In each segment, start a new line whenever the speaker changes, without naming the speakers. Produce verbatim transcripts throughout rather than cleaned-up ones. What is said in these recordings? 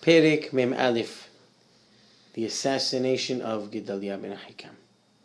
Perek Mem Aleph, the assassination of Gedaliah ben Ahikam.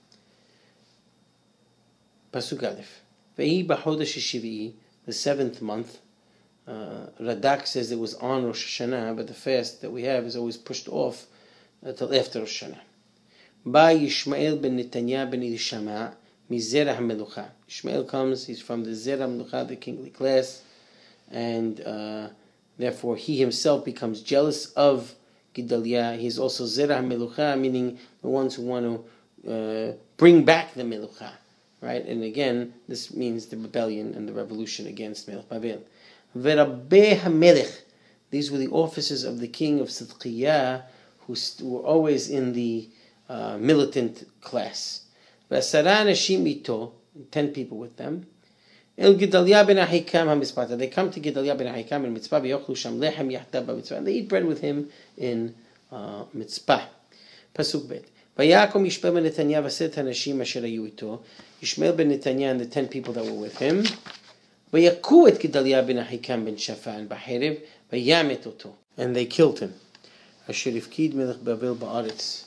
Pasuk Aleph. Vehi b'chodesh Shivii, the seventh month. Uh, Radak says it was on Rosh Hashanah, but the fast that we have is always pushed off until after Rosh Hashanah. Ba Yishmael ben Netanyah ben Elishama mizerah melucha. Ishmael comes; he's from the Zerah Melucha, the kingly class, and uh, therefore he himself becomes jealous of Gedaliah. He's also Zerah Melucha, meaning the ones who want to uh, bring back the Melucha, right? And again, this means the rebellion and the revolution against Melech Babel. Verabbeh HaMelech. These were the officers of the king of Sidqiyah, who st- were always in the uh, militant class. V'asara anashim ito, ten people with them. El Gedaliah ben Ahikam HaMitzpah. They come to Gedaliah ben Ahikam in Mitzpah, v'yochlu sham lechem yachdav b'mitzpah. And they eat bread with him in uh, Mitzpah. Pasuk Bet. Vayakom Yishmael ben Netanyah v'aset hanashim asher hayu ito. Yishmael ben Netanyah and the ten people that were with him. Vayaku et Gedaliah ben Ahikam ben Shaphan b'cherev vayamet oto. And they killed him. Asher ifkid Melech Babel ba'aretz.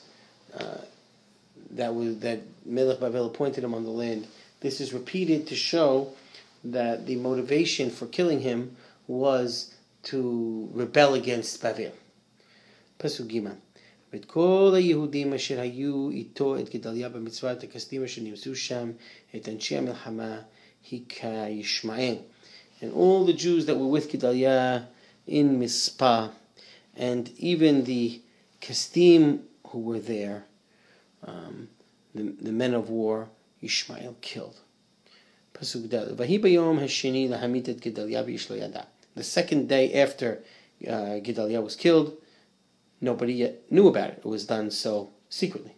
That was that Melech Babel appointed him on the land. This is repeated to show that the motivation for killing him was to rebel against Babel. Pasuk Gimel. ואת כל היהודים אשר היו איתו את גדליה במצווה את הכסדים אשר נמצאו שם את אנשי המלחמה היכה ישמעאל. And all the Jews that were with Gedaliah in Mizpah, and even the Kasdim who were there, um, the, the men of war, Ishmael killed. Pasuk Dal. Vahi bayom hasheni lahamit et Gedaliah v'ish lo yada. The second day after uh, Gedaliah was killed, nobody yet knew about it. It was done so secretly.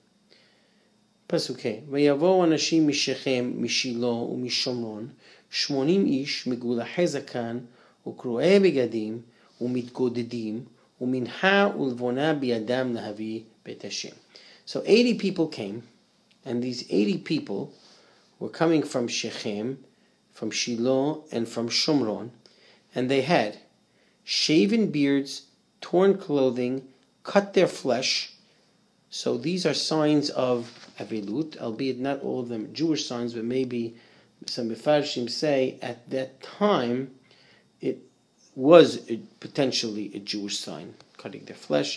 Pasuk. Vayavo anashim mishechem mishilo umishomron shmonim ish megulahe zakan ukroe begadim umitgodedim uminha ulvona biadam lahavi bet Hashem. So eighty people came, and these eighty people were coming from Shechem, from Shiloh, and from Shomron, and they had shaven beards, torn clothing, cut their flesh. So these are signs of Avelut, albeit not all of them Jewish signs, but maybe some Mefarshim say at that time it was a, potentially a Jewish sign, cutting their flesh.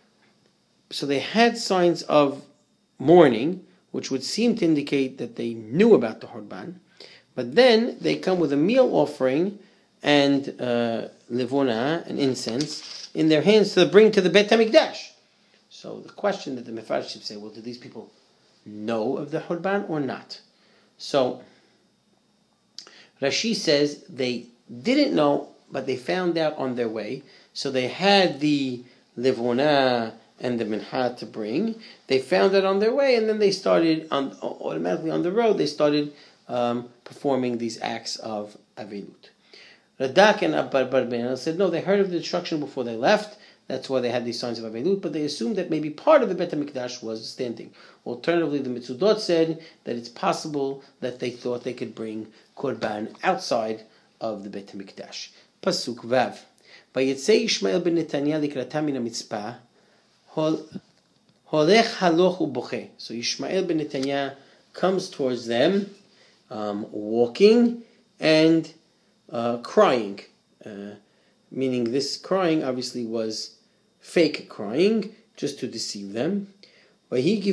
So they had signs of mourning, which would seem to indicate that they knew about the Horban. But then they come with a meal offering and uh, levona, and incense, in their hands to bring to the Beit HaMikdash. So the question that the Mefarshim say, well, did these people know of the Horban or not? So Rashi says they didn't know, but they found out on their way. So they had the levona and the mincha to bring. They found it on their way, and then they started, on, automatically on the road, they started um, performing these acts of Avelut. Radak and Abbar Barben said, no, they heard of the destruction before they left. That's why they had these signs of Avelut, but they assumed that maybe part of the Bet HaMikdash was standing. Alternatively, the Mitzudot said that it's possible that they thought they could bring Korban outside of the Bet HaMikdash. Pasuk Vav. Vayetzei Ishmael ben Netanyah likratam min ha-mitzpah Holech haloch uboche. So Ishmael ben Netanyah comes towards them, um, walking and uh, crying. Uh, meaning this crying obviously was fake crying, just to deceive them. And he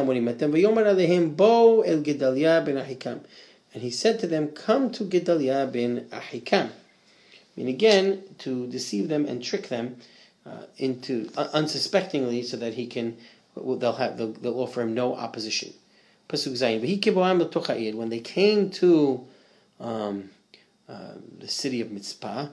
said to them, come to Gedaliah ben Ahikam. I mean, again, to deceive them and trick them Uh, into uh, unsuspectingly, so that he can, well, they'll have they'll, they'll offer him no opposition. Pasuk Zayin. When they came to um, uh, the city of Mitzpah,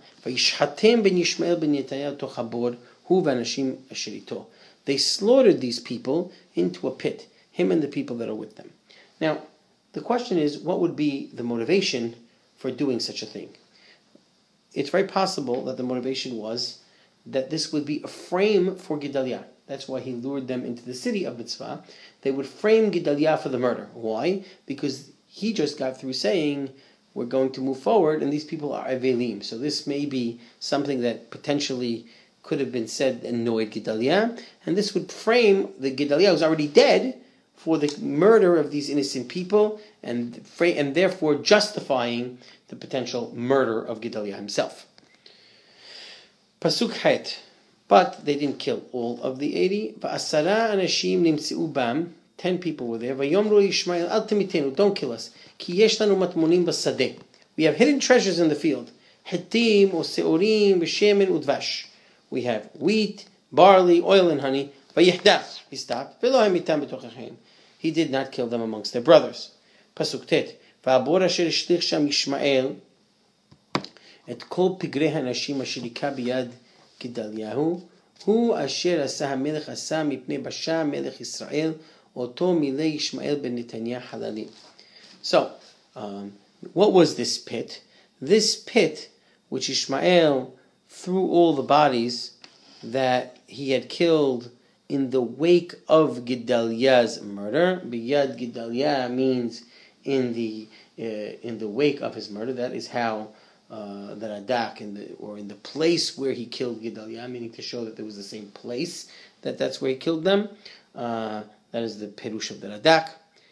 they slaughtered these people into a pit, him and the people that are with them. Now, the question is, what would be the motivation for doing such a thing? It's very possible that the motivation was that this would be a frame for Gedaliah. That's why he lured them into the city of Mitzvah. They would frame Gedaliah for the murder. Why? Because he just got through saying, we're going to move forward, and these people are Avelim. So this may be something that potentially could have been said annoyed Gedaliah, and this would frame the Gedaliah who's already dead for the murder of these innocent people, and and therefore justifying the potential murder of Gedaliah himself. Pasuk Het. But they didn't kill all of the eighty. Va'asara anashim nimtzi'u bam. Ten people were there. Vayomru Yishmael al temitenu. Don't kill us. Ki yesh lanu matmonim basadeh. We have hidden treasures in the field. Hetim or seorim v'shemen udvash. We have wheat, barley, oil, and honey. Vayihda. He stopped. V'lo hamitam b'tochachem. He did not kill them amongst their brothers. Pasuk Tet. Va'abor asher ishlich sham Yishmael et kol pigrei hanashim asher hika biyad Gedaliahu, hu asher asa hamelech asa mipnei Basha melech Yisrael, oto milei Yishmael ben Netanyah halalim. So, um, what was this pit? This pit, which Ishmael threw all the bodies that he had killed in the wake of Gedaliah's murder. Biyad Gedaliah means in the uh, in the wake of his murder. That is how. Uh, the Radak, in the, or in the place where he killed Gedaliah, meaning to show that there was the same place, that that's where he killed them. Uh, that is the Perush of the Radak.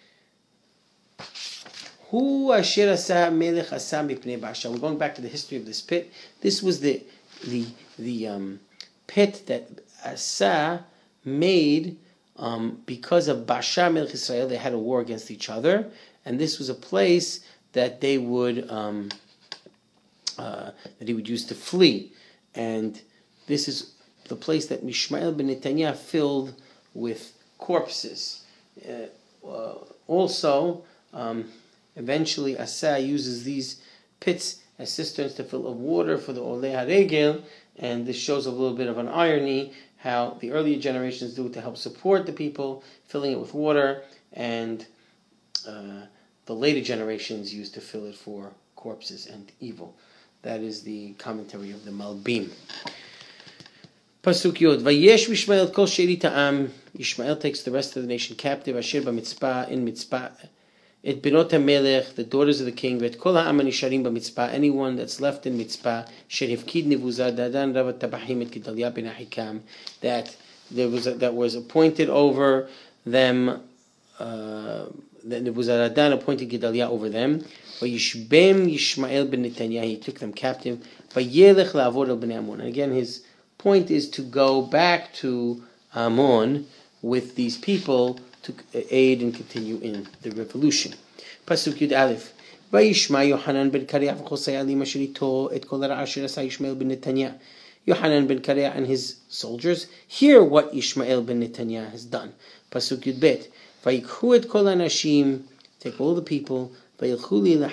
Hu asher asa melech asa mipnei Basha. We're going back to the history of this pit. This was the the the um, pit that Asa made um, because of Basha melech Israel. They had a war against each other, and this was a place that they would. Um, Uh, that he would use to flee, and this is the place that Yishmael ben Netanyah filled with corpses. Uh, uh, also, um, eventually Asa uses these pits as cisterns to fill of water for the Olei HaRegel, and this shows a little bit of an irony, how the earlier generations do it to help support the people, filling it with water, and uh, the later generations used to fill it for corpses and evil. That is the commentary of the Malbim. Pasuk Yod. Vayesh Yishmael kol she'eri ta'am. Yishmael takes the rest of the nation captive. Asher b'mitzpah, in mitzpah. Et benot hamelech, the daughters of the king. Vet kol ha'am anisharim b'mitzpah. Anyone that's left in mitzpah. Sher hifkid Nebuzaradan ravat tabachim et Gedaliah ben Ahikam. That there was a, that was appointed over them. Uh, that Nebuzaradan appointed Gedaliah over them. Vayishbem Yishmael ben Netanyah, he took them captive. Vayelech la'avod el bnei Ammon. And again, his point is to go back to Ammon with these people to aid and continue in the revolution. Pasuk Yud Aleph. Vayishma Yohanan ben Kareah v'chosei alim asher ito et kol ha'ra asher asa Yishmael ben Netanyah. Yohanan ben Kareah and his soldiers hear what Yishmael ben Netanyah has done. Pasuk Yud Bet. Vayikhu et kol ha'nashim, take all the people. They go to do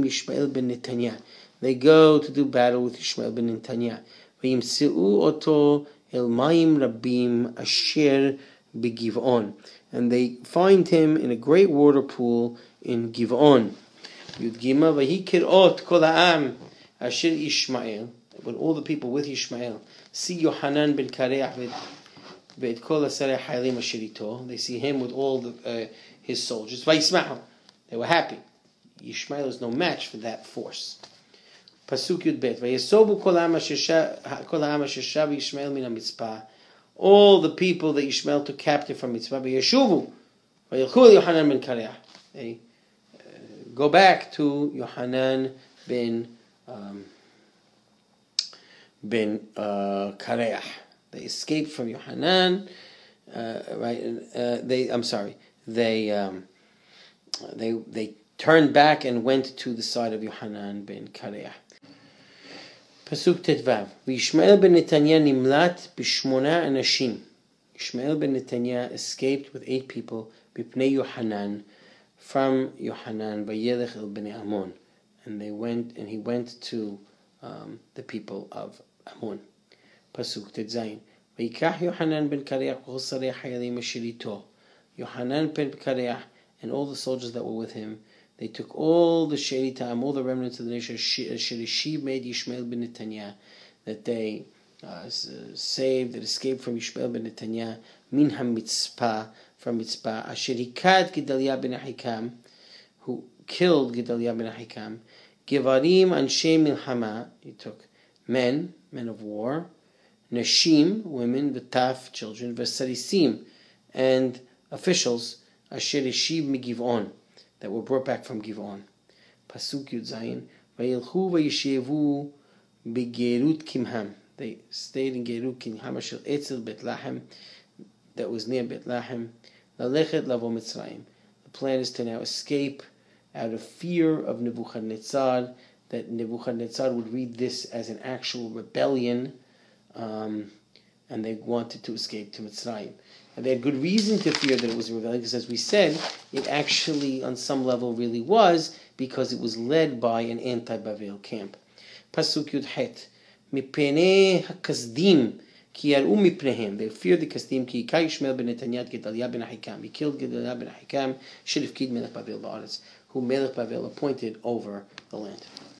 battle with Yishmael ben Netanyah. And they find him in a great water pool in Giv'on. When all the people with Yishmael see Yohanan ben Kareah, they see him with all the, uh, his soldiers. They were happy. Yishmael is no match for that force. Pasuk Yud Bet. Vayesobu kol ha'am asher shav Yishmael min ha'mitzpah. All the people that Yishmael took captive from Mitzpah, vayeshuvu vayilchu el Yohanan ben Kareah. They uh, go back to Yohanan ben um, ben uh, Kareah. They escaped from Yohanan. Uh, right? Uh, they. I'm sorry. They. Um, they. They. turned back and went to the side of Yohanan ben Kareah. Pasuk Tetvav. V'Yishmael ben Netanyah nimlat b'shmona anashim. Yishmael ben Netanyah escaped with eight people b'pnei Yohanan, from Yohanan vayelech el bnei Ammon, and they went and he went to um, the people of Ammon. Pasuk Tetzayin. V'yikach Yohanan ben Kareah v'chol sarei hayalim asher ito. Yohanan ben Kareah and all the soldiers that were with him, they took all the She'eri Ta'am, all the remnants of the nation, She'eri made Yishmael ben Netanyah, that they uh, saved, that escaped from Yishmael ben Netanyah, min ha-mitzpah, from Mitzpah, asher hikad Gedaliah ben Ahikam, who killed Gedaliah ben Ahikam, Gevarim anshe milchama, he took men, men of war, Nashim, women, V'taf, children, V'sarisim, and officials, Asher Yeshiv Migivon, that were brought back from Givon. Pasuk Yud Zayin, Vayilchu vayishevu begerut Kimham. They stayed in Gerut Kimham, Asher Etzel Bet Lahem, that was near Bet Lahem. Lalechet Lavo Mitzrayim. The plan is to now escape out of fear of Nebuchadnezzar, that Nebuchadnezzar would read this as an actual rebellion, um, and they wanted to escape to Mitzrayim. And they had good reason to fear that it was a rebellion, because as we said, it actually, on some level, really was, because it was led by an anti-Bavel camp. Pasuk Yud Het. Mipnei HaKasdim ki yaru mipnehem. They feared the Kasdim ki yika Yishmael ben Netanyah Gedaliah ben Ahikam. He killed Gedaliah ben Ahikam, Shilifkid Melech Bavel Ba'aretz, who Melech Bavel appointed over the land.